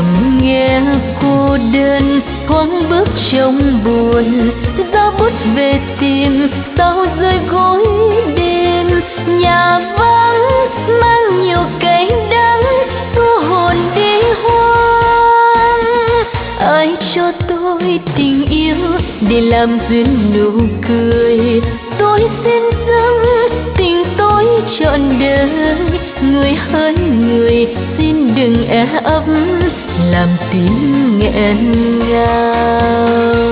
nằm nghe cô đơn thoáng bước trong buồn, gió bút về tìm sao rơi gối đêm. Nhà vắng mang nhiều cay đắng xua hồn đi hoang. Ai cho tôi tình yêu để làm duyên nụ cười, tôi xin dâng tình tôi trọn đời. Người hỡi người xin đừng e ấp làm tim nghẹn ngào.